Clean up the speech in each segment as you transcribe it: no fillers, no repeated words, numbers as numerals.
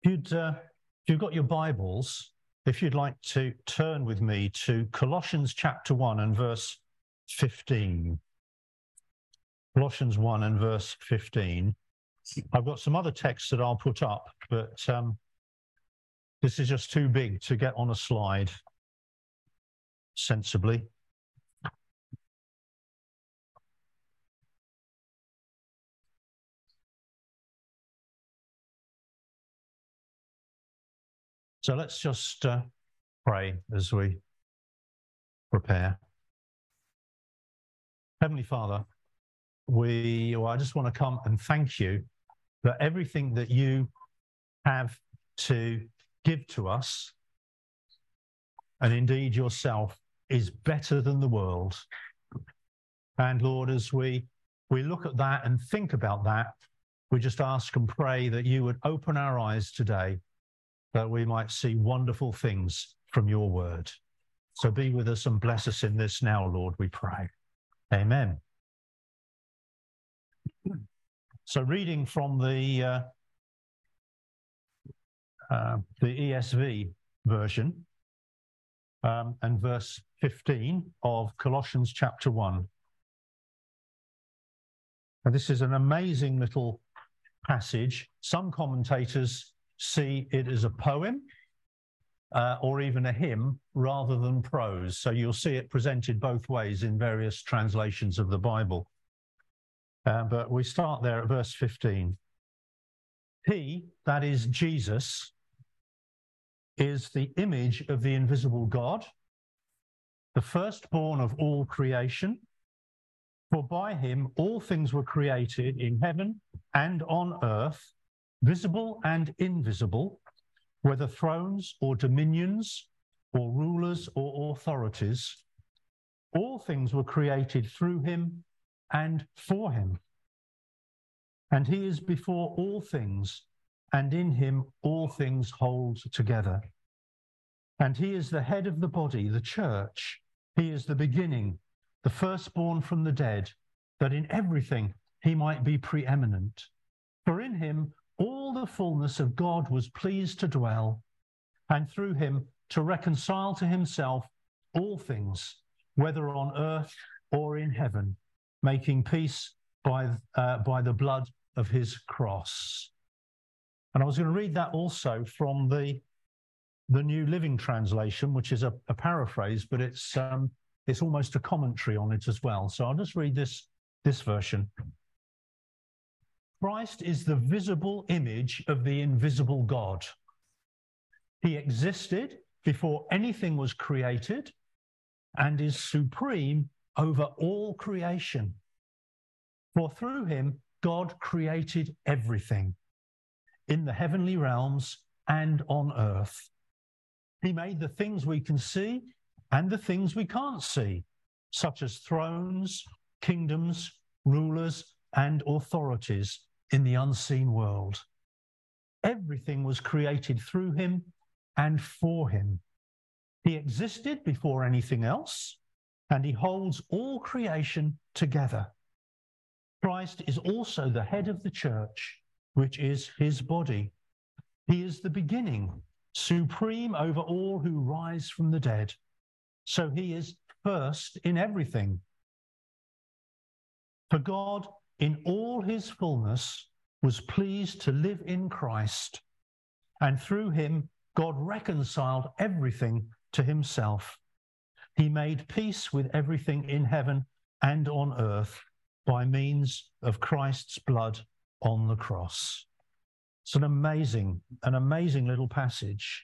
If you've got your Bibles, if you'd like to turn with me to Colossians chapter 1 and verse 15. Colossians 1 and verse 15. I've got some other texts that I'll put up, but this is just too big to get on a slide sensibly. So let's just pray as we prepare. Heavenly Father, I just want to come and thank you for everything that you have to give to us, and indeed yourself is better than the world. And Lord, as we look at that and think about that, we just ask and pray that you would open our eyes today, that we might see wonderful things from your word. So be with us and bless us in this now, Lord, we pray. Amen. So reading from the ESV version and verse 15 of Colossians chapter 1. And this is an amazing little passage. Some commentators see it as a poem or even a hymn rather than prose. So you'll see it presented both ways in various translations of the Bible. But we start there at verse 15. He, that is Jesus, is the image of the invisible God, the firstborn of all creation. For by him all things were created in heaven and on earth, visible and invisible, whether thrones or dominions or rulers or authorities. All things were created through him and for him. And he is before all things, and in him all things hold together. And he is the head of the body, the church. He is the beginning, the firstborn from the dead, that in everything he might be preeminent. For in him all the fullness of God was pleased to dwell, and through him to reconcile to himself all things, whether on earth or in heaven, making peace by the blood of his cross. And I was going to read that also from the New Living Translation, which is a paraphrase, but it's almost a commentary on it as well. So I'll just read this version. Christ is the visible image of the invisible God. He existed before anything was created and is supreme over all creation. For through him, God created everything in the heavenly realms and on earth. He made the things we can see and the things we can't see, such as thrones, kingdoms, rulers, and authorities in the unseen world. Everything was created through him and for him. He existed before anything else, and he holds all creation together. Christ is also the head of the church, which is his body. He is the beginning, supreme over all who rise from the dead. So he is first in everything. For God, in all his fullness, was pleased to live in Christ, and through him God reconciled everything to himself. He made peace with everything in heaven and on earth by means of Christ's blood on the cross. It's an amazing little passage.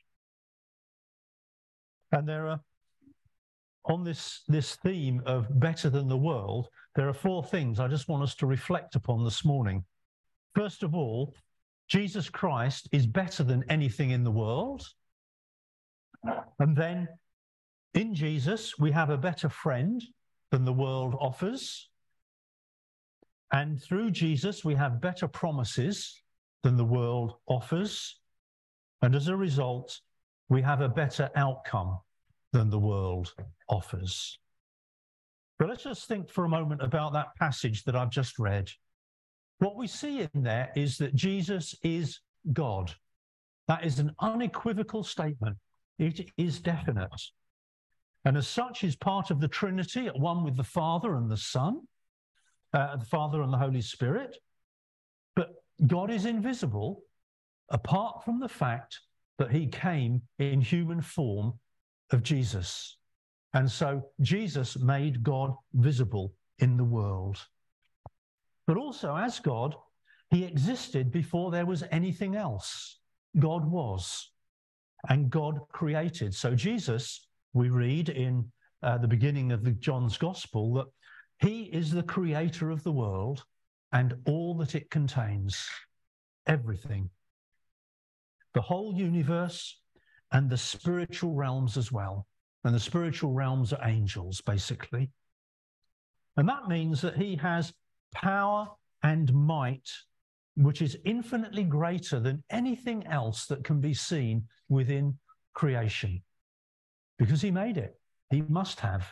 And there are, on this theme of better than the world, there are four things I just want us to reflect upon this morning. First of all, Jesus Christ is better than anything in the world. And then in Jesus, we have a better friend than the world offers. And through Jesus, we have better promises than the world offers. And as a result, we have a better outcome than the world offers. But let's just think for a moment about that passage that I've just read. What we see in there is that Jesus is God. That is an unequivocal statement. It is definite. And as such is part of the Trinity, at one with the Father and the Son, the Father and the Holy Spirit. But God is invisible apart from the fact that he came in human form of Jesus. And so Jesus made God visible in the world. But also as God, he existed before there was anything else. God was, and God created. So Jesus, we read in the beginning of John's Gospel, that he is the creator of the world and all that it contains, everything. The whole universe and the spiritual realms as well. And the spiritual realms are angels, basically. And that means that he has power and might, which is infinitely greater than anything else that can be seen within creation. Because he made it. He must have.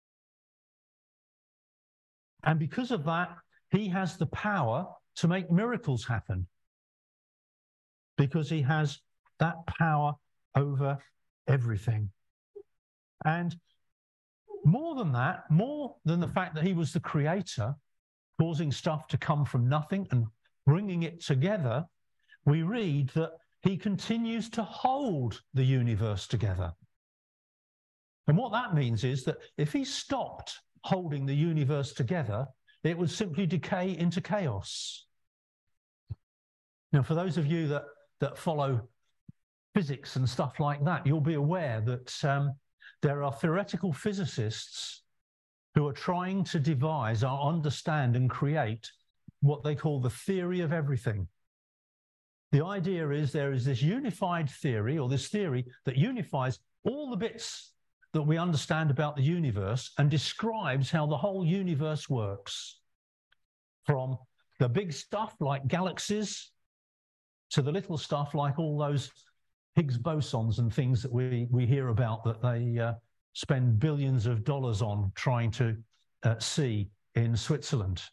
And because of that, he has the power to make miracles happen. Because he has that power over everything. And more than that, more than the fact that he was the creator, causing stuff to come from nothing and bringing it together, we read that he continues to hold the universe together. And what that means is that if he stopped holding the universe together, it would simply decay into chaos. Now, for those of you that follow physics and stuff like that, you'll be aware that there are theoretical physicists who are trying to devise or understand and create what they call the theory of everything. The idea is there is this unified theory, or this theory that unifies all the bits that we understand about the universe and describes how the whole universe works. From the big stuff like galaxies to the little stuff like all those Higgs bosons and things that we hear about that they spend billions of dollars on trying to see in Switzerland.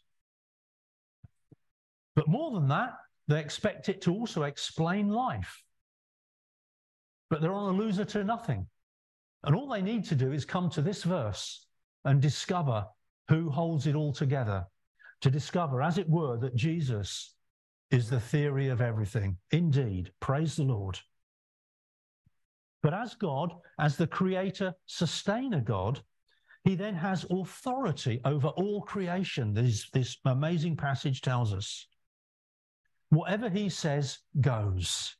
But more than that, they expect it to also explain life. But they're on a loser to nothing. And all they need to do is come to this verse and discover who holds it all together. To discover, as it were, that Jesus is the theory of everything. Indeed, praise the Lord. But as God, as the creator, sustainer God, he then has authority over all creation. This amazing passage tells us. Whatever he says goes.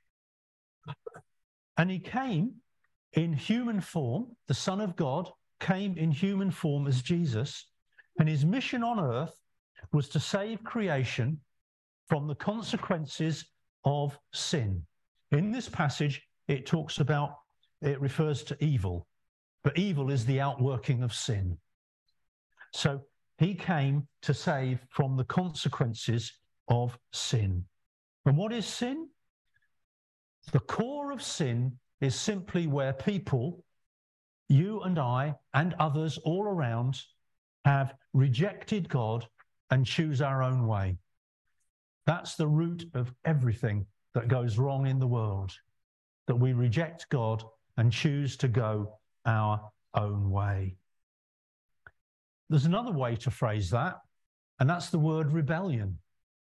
And he came in human form, the Son of God came in human form as Jesus, and his mission on earth was to save creation from the consequences of sin. In this passage, it refers to evil, but evil is the outworking of sin. So he came to save from the consequences of sin. And what is sin? The core of sin is simply where people, you and I and others all around, have rejected God and choose our own way. That's the root of everything that goes wrong in the world, that we reject God and choose to go our own way. There's another way to phrase that, and that's the word rebellion.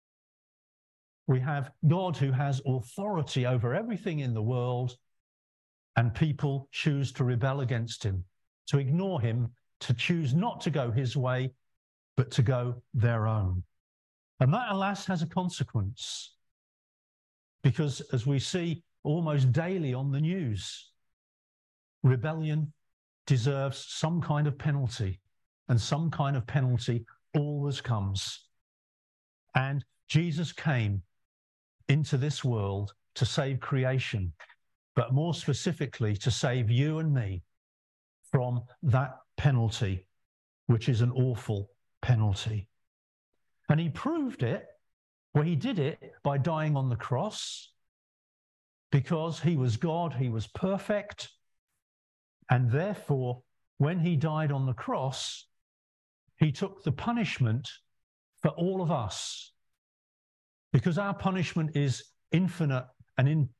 We have God who has authority over everything in the world, and people choose to rebel against him, to ignore him, to choose not to go his way, but to go their own. And that, alas, has a consequence. Because as we see almost daily on the news, rebellion deserves some kind of penalty, and some kind of penalty always comes. And Jesus came into this world to save creation, but more specifically to save you and me from that penalty, which is an awful penalty. And he proved it, well, he did it by dying on the cross, because he was God, he was perfect, and therefore, when he died on the cross, he took the punishment for all of us, because our punishment is infinite and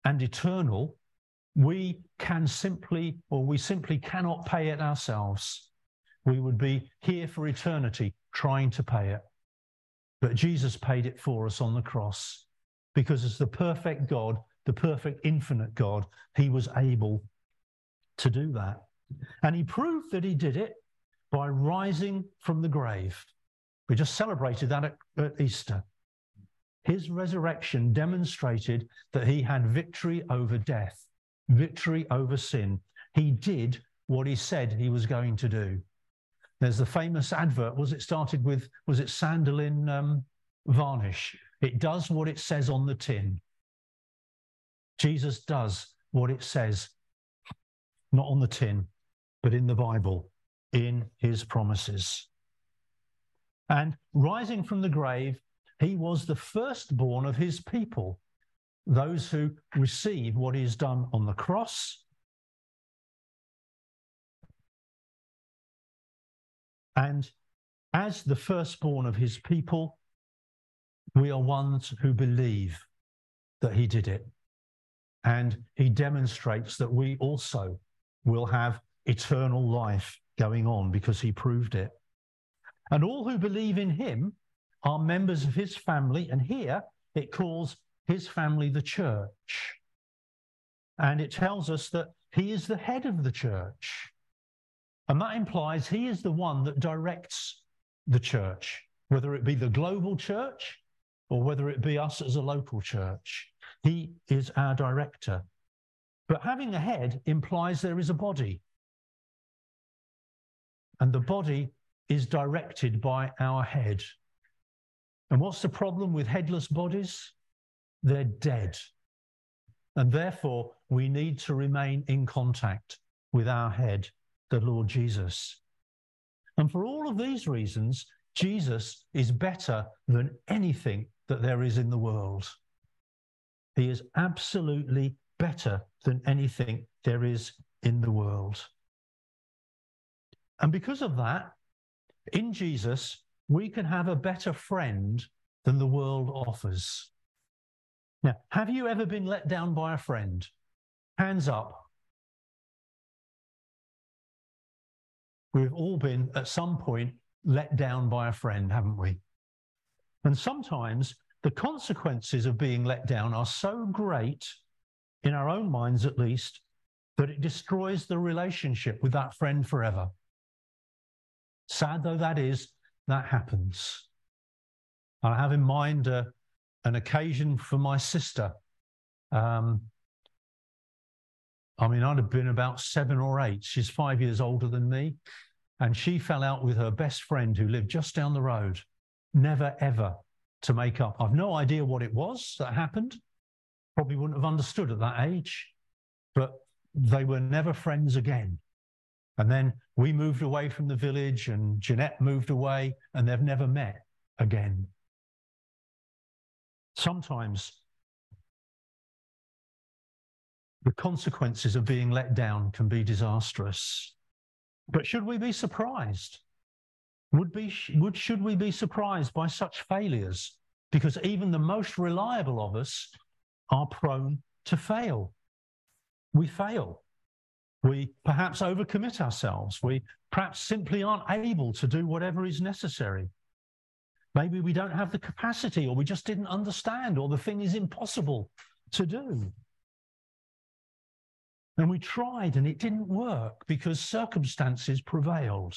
and eternal, we simply cannot pay it ourselves. We would be here for eternity trying to pay it. But Jesus paid it for us on the cross, because as the perfect God, the perfect infinite God, he was able to do that. And he proved that he did it by rising from the grave. We just celebrated that at Easter. His resurrection demonstrated that he had victory over death, victory over sin. He did what he said he was going to do. There's the famous advert. Was it Sandoline varnish? It does what it says on the tin. Jesus does what it says, not on the tin, but in the Bible, in his promises. And rising from the grave, he was the firstborn of his people, those who receive what he has done on the cross. And as the firstborn of his people, we are ones who believe that he did it. And he demonstrates that we also will have eternal life going on because he proved it. And all who believe in him are members of his family. And here it calls his family the church. And it tells us that he is the head of the church. And that implies he is the one that directs the church, whether it be the global church or whether it be us as a local church. He is our director. But having a head implies there is a body. And the body is directed by our head. And what's the problem with headless bodies? They're dead. And therefore, we need to remain in contact with our head, the Lord Jesus. And for all of these reasons, Jesus is better than anything that there is in the world. He is absolutely better than anything there is in the world. And because of that, in Jesus, we can have a better friend than the world offers. Now, have you ever been let down by a friend? Hands up. We've all been, at some point, let down by a friend, haven't we? And sometimes the consequences of being let down are so great, in our own minds at least, that it destroys the relationship with that friend forever. Sad though that is, that happens. I have in mind an occasion for my sister. I'd have been about 7 or 8. She's 5 years older than me. And she fell out with her best friend who lived just down the road. Never, ever to make up. I've no idea what it was that happened. Probably wouldn't have understood at that age. But they were never friends again. And then we moved away from the village and Jeanette moved away and they've never met again. Sometimes the consequences of being let down can be disastrous. But should we be surprised? Should we be surprised by such failures? Because even the most reliable of us are prone to fail. We fail. We perhaps overcommit ourselves. We perhaps simply aren't able to do whatever is necessary. Maybe we don't have the capacity, or we just didn't understand, or the thing is impossible to do. And we tried and it didn't work because circumstances prevailed.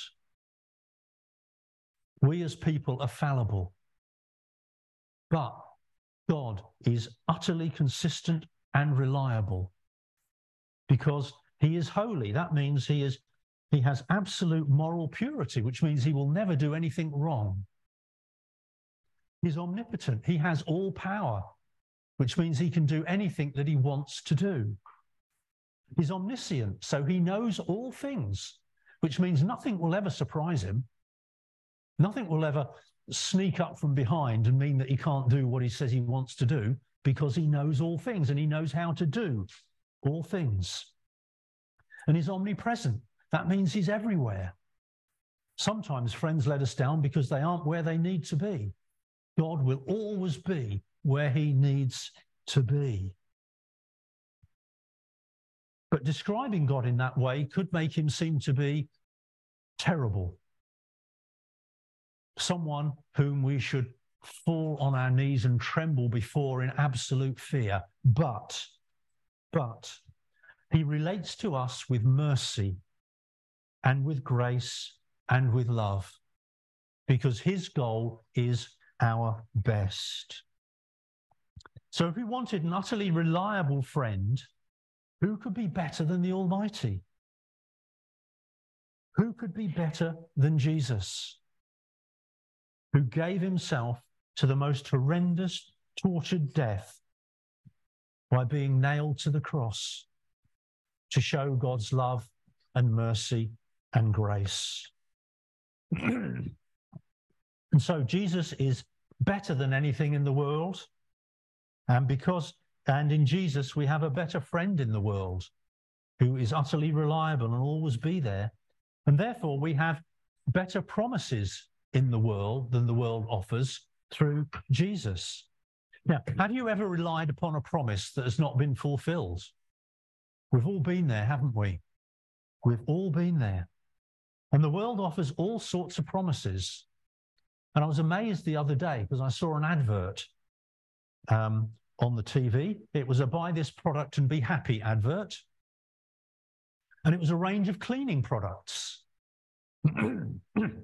We as people are fallible. But God is utterly consistent and reliable because he is holy. That means he has absolute moral purity, which means he will never do anything wrong. He's omnipotent. He has all power, which means he can do anything that he wants to do. He's omniscient, so he knows all things, which means nothing will ever surprise him. Nothing will ever sneak up from behind and mean that he can't do what he says he wants to do, because he knows all things and he knows how to do all things. And he's omnipresent. That means he's everywhere. Sometimes friends let us down because they aren't where they need to be. God will always be where he needs to be. But describing God in that way could make him seem to be terrible. Someone whom we should fall on our knees and tremble before in absolute fear. But he relates to us with mercy and with grace and with love, because his goal is our best. So if we wanted an utterly reliable friend, who could be better than the Almighty? Who could be better than Jesus, who gave himself to the most horrendous, tortured death by being nailed to the cross to show God's love and mercy and grace? And so Jesus is better than anything in the world. And in Jesus, we have a better friend in the world who is utterly reliable and will always be there. And therefore, we have better promises in the world than the world offers through Jesus. Now, have you ever relied upon a promise that has not been fulfilled? We've all been there, haven't we? We've all been there. And the world offers all sorts of promises. And I was amazed the other day because I saw an advert on the TV. It was a buy this product and be happy advert. And it was a range of cleaning products. And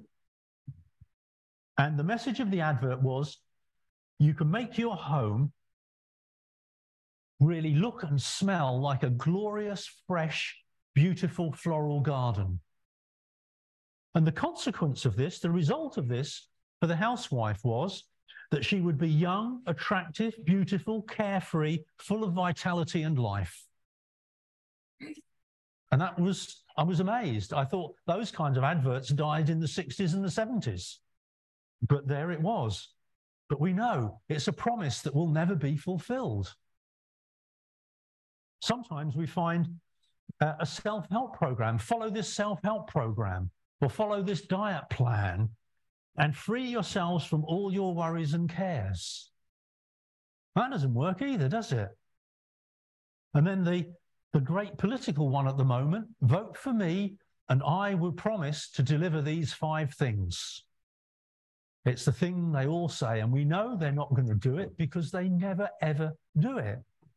the message of the advert was, you can make your home really look and smell like a glorious, fresh, beautiful floral garden. And the consequence of this, the result of this for the housewife was that she would be young, attractive, beautiful, carefree, full of vitality and life. And I was amazed. I thought those kinds of adverts died in the 60s and the 70s. But there it was. But we know it's a promise that will never be fulfilled. Sometimes we find a self-help program. Follow this self-help program or follow this diet plan and free yourselves from all your worries and cares. That doesn't work either, does it? And then the great political one at the moment, vote for me and I will promise to deliver these 5 things. It's the thing they all say, and we know they're not going to do it because they never, ever do it.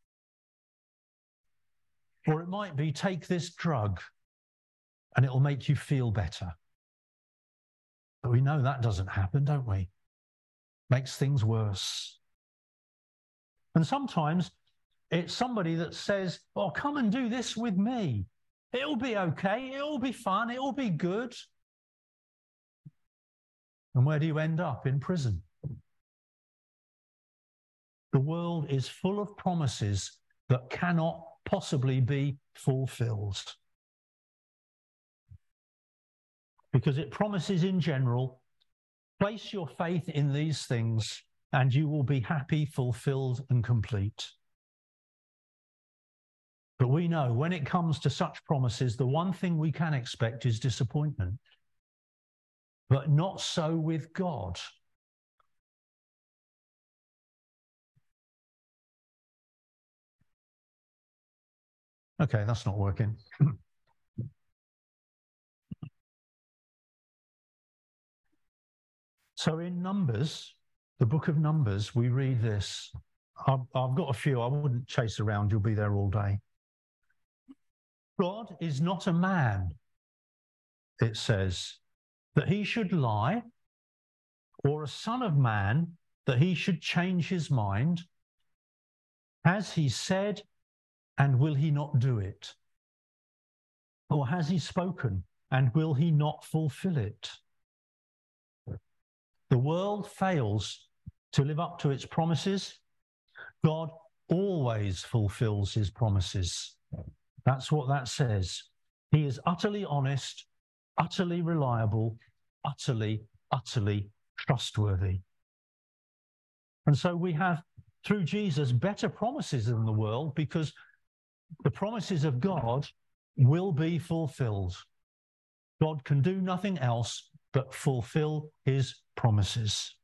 Or it might be, take this drug and it'll make you feel better. But we know that doesn't happen, don't we? Makes things worse. And sometimes it's somebody that says, oh, come and do this with me. It'll be okay. It'll be fun. It'll be good. And where do you end up? In prison. The world is full of promises that cannot possibly be fulfilled. Because it promises in general, place your faith in these things and you will be happy, fulfilled and complete. But we know when it comes to such promises, the one thing we can expect is disappointment. But not so with God. Okay, that's not working. So in Numbers, the book of Numbers, we read this. I've got a few. I wouldn't chase around. You'll be there all day. God is not a man, it says, that he should lie, or a son of man that he should change his mind. Has he said, and will he not do it? Or has he spoken, and will he not fulfill it? The world fails to live up to its promises. God always fulfills his promises. That's what that says. He is utterly honest, utterly reliable, utterly trustworthy. And so we have, through Jesus, better promises than the world because the promises of God will be fulfilled. God can do nothing else but fulfill his promises.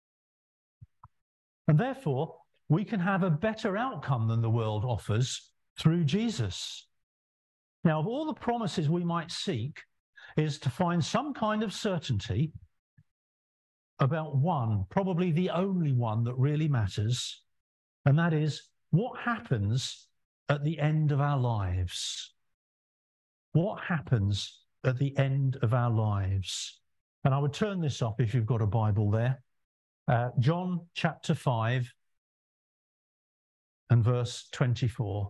And therefore, we can have a better outcome than the world offers through Jesus. Now, of all the promises we might seek is to find some kind of certainty about one, probably the only one that really matters, and that is what happens at the end of our lives. What happens at the end of our lives? And I would turn this up if you've got a Bible there. John chapter 5 and verse 24.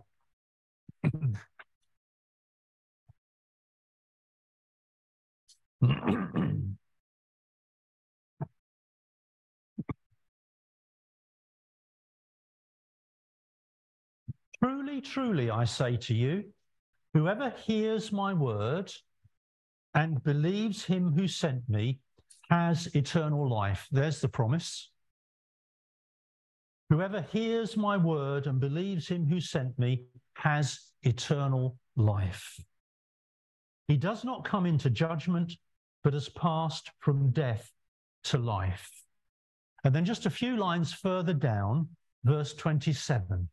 Truly, truly, I say to you, whoever hears my word and believes him who sent me has eternal life. There's the promise. Whoever hears my word and believes him who sent me has eternal life. He does not come into judgment, but has passed from death to life. And then just a few lines further down, verse 27.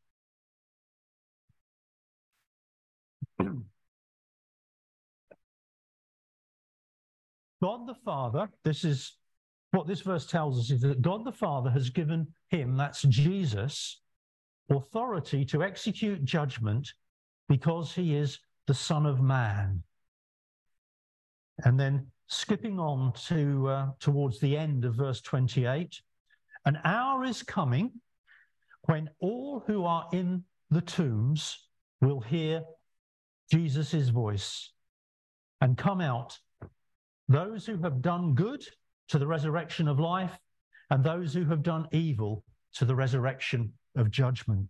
God the Father, this is what this verse tells us, is that God the Father has given him, that's Jesus, authority to execute judgment because he is the Son of Man. And then skipping on to towards the end of verse 28, an hour is coming when all who are in the tombs will hear Jesus' voice and come out, those who have done good to the resurrection of life, and those who have done evil to the resurrection of judgment.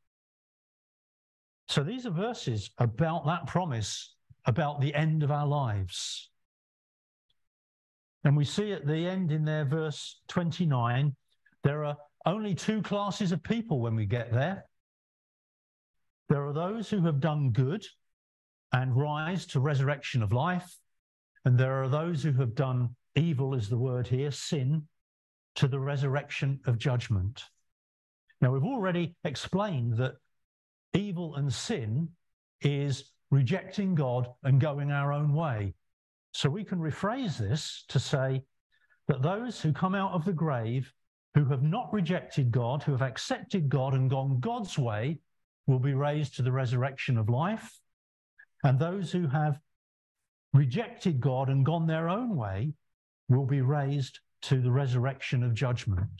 So these are verses about that promise, about the end of our lives. And we see at the end in there, verse 29, there are only two classes of people when we get there. There are those who have done good and rise to resurrection of life, and there are those who have done evil, is the word here, sin, to the resurrection of judgment. Now, we've already explained that evil and sin is rejecting God and going our own way. So we can rephrase this to say that those who come out of the grave, who have not rejected God, who have accepted God and gone God's way, will be raised to the resurrection of life. And those who have rejected God and gone their own way will be raised to the resurrection of judgment.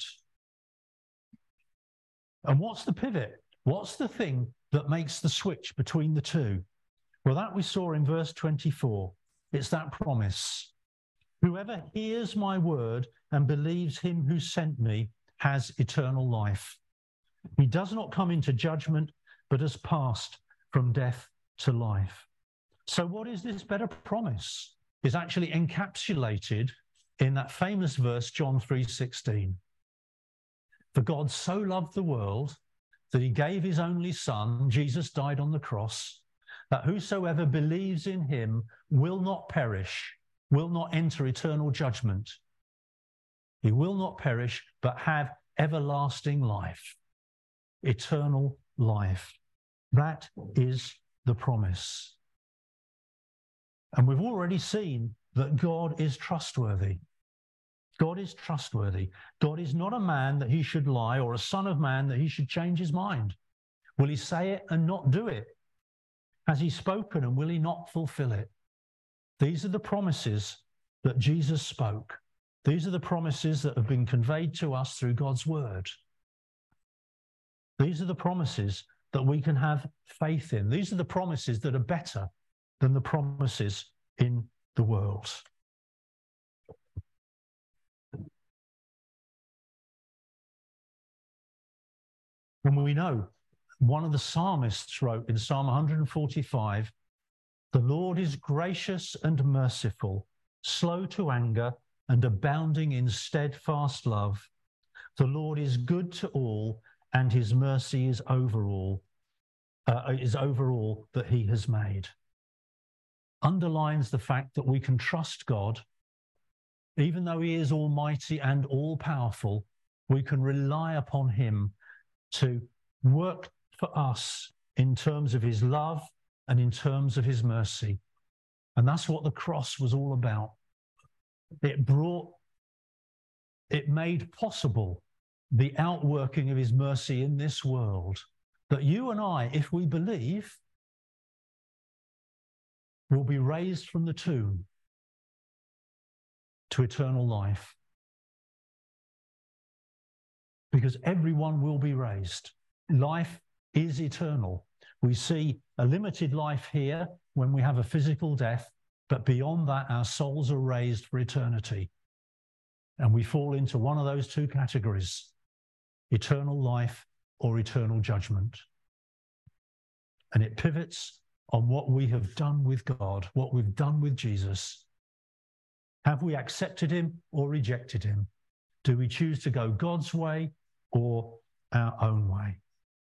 And what's the pivot? What's the thing that makes the switch between the two? Well, that we saw in verse 24. It's that promise. Whoever hears my word and believes him who sent me has eternal life. He does not come into judgment, but has passed from death to life. So what is this better promise? It's actually encapsulated in that famous verse, John 3:16. For God so loved the world that he gave his only son, Jesus died on the cross, that whosoever believes in him will not perish, will not enter eternal judgment. He will not perish, but have everlasting life, eternal life. That is the promise. And we've already seen that God is trustworthy. God is trustworthy. God is not a man that he should lie, or a son of man that he should change his mind. Will he say it and not do it? Has he spoken and will he not fulfill it? These are the promises that Jesus spoke. These are the promises that have been conveyed to us through God's word. These are the promises that we can have faith in. These are the promises that are better than the promises in the world. And we know, one of the psalmists wrote in Psalm 145, the Lord is gracious and merciful, slow to anger and abounding in steadfast love. The Lord is good to all, and his mercy is over all that he has made. Underlines the fact that we can trust God. Even though he is almighty and all-powerful, we can rely upon him to work for us in terms of his love and in terms of his mercy. And that's what the cross was all about. It made possible the outworking of his mercy in this world, that you and I, if we believe, will be raised from the tomb to eternal life. Because everyone will be raised. Life is eternal. We see a limited life here when we have a physical death, but beyond that, our souls are raised for eternity. And we fall into one of those two categories, eternal life or eternal judgment. And it pivots on what we have done with God, what we've done with Jesus. Have we accepted him or rejected him? Do we choose to go God's way or our own way?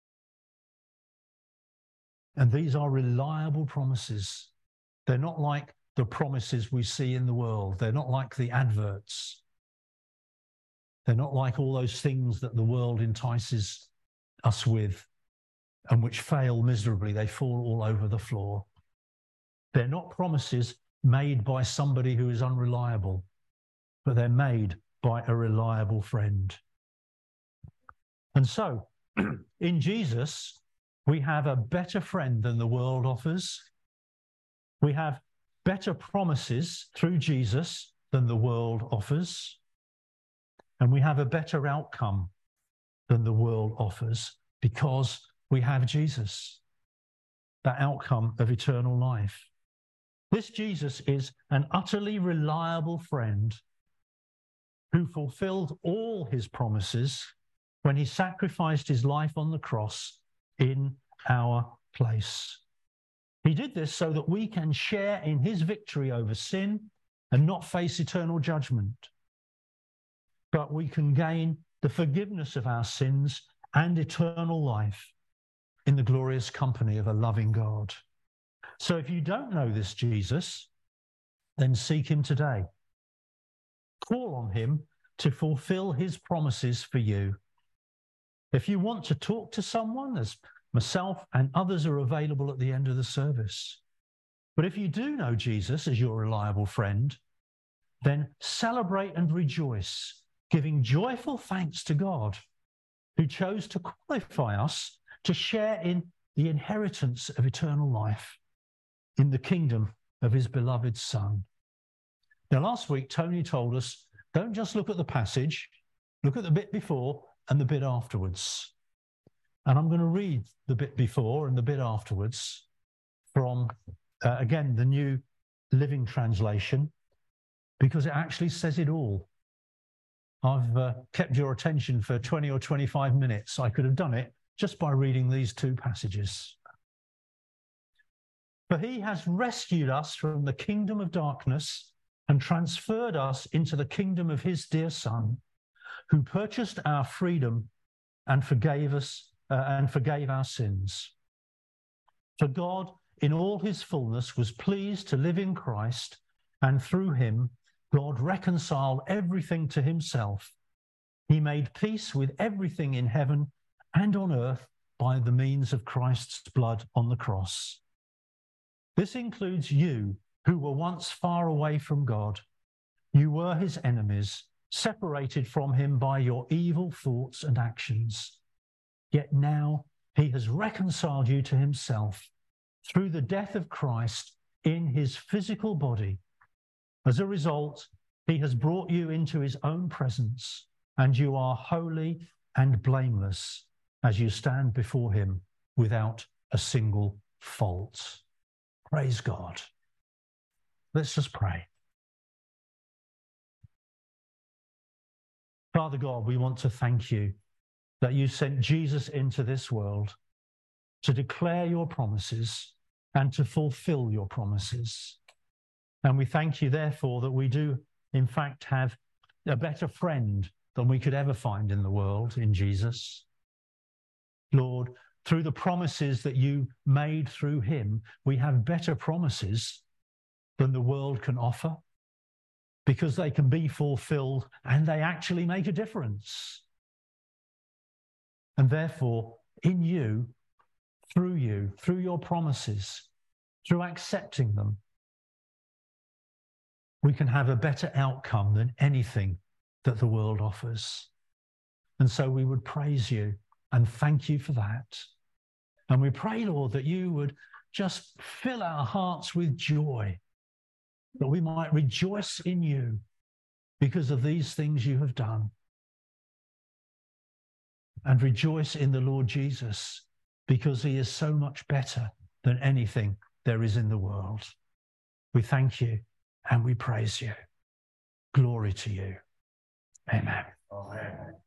And these are reliable promises. They're not like the promises we see in the world. They're not like the adverts. They're not like all those things that the world entices us with and which fail miserably. They fall all over the floor. They're not promises made by somebody who is unreliable, but they're made by a reliable friend. And so, in Jesus, we have a better friend than the world offers. We have better promises through Jesus than the world offers. And we have a better outcome than the world offers because we have Jesus, that outcome of eternal life. This Jesus is an utterly reliable friend who fulfilled all his promises when he sacrificed his life on the cross in our place. He did this so that we can share in his victory over sin and not face eternal judgment. But we can gain the forgiveness of our sins and eternal life in the glorious company of a loving God. So if you don't know this Jesus, then seek him today. Call on him to fulfill his promises for you. If you want to talk to someone, as myself and others are available at the end of the service. But if you do know Jesus as your reliable friend, then celebrate and rejoice, giving joyful thanks to God, who chose to qualify us to share in the inheritance of eternal life in the kingdom of his beloved Son. Now, last week, Tony told us, don't just look at the passage, look at the bit before and the bit afterwards. And I'm going to read the bit before and the bit afterwards from, again, the New Living Translation, because it actually says it all. I've kept your attention for 20 or 25 minutes. I could have done it just by reading these two passages. For he has rescued us from the kingdom of darkness and transferred us into the kingdom of his dear Son, who purchased our freedom and forgave us and forgave our sins. For God, in all his fullness, was pleased to live in Christ, and through him, God reconciled everything to himself. He made peace with everything in heaven and on earth by the means of Christ's blood on the cross. This includes you who were once far away from God. You were his enemies, separated from him by your evil thoughts and actions. Yet now he has reconciled you to himself through the death of Christ in his physical body. As a result, he has brought you into his own presence, and you are holy and blameless as you stand before him without a single fault. Praise God. Let's just pray. Father God, we want to thank you that you sent Jesus into this world to declare your promises and to fulfill your promises. And we thank you, therefore, that we do, in fact, have a better friend than we could ever find in the world in Jesus. Lord, through the promises that you made through him, we have better promises than the world can offer, because they can be fulfilled and they actually make a difference. And therefore, in you, through your promises, through accepting them, we can have a better outcome than anything that the world offers. And so we would praise you and thank you for that. And we pray, Lord, that you would just fill our hearts with joy, that we might rejoice in you because of these things you have done, and rejoice in the Lord Jesus because he is so much better than anything there is in the world. We thank you and we praise you. Glory to you. Amen. Amen.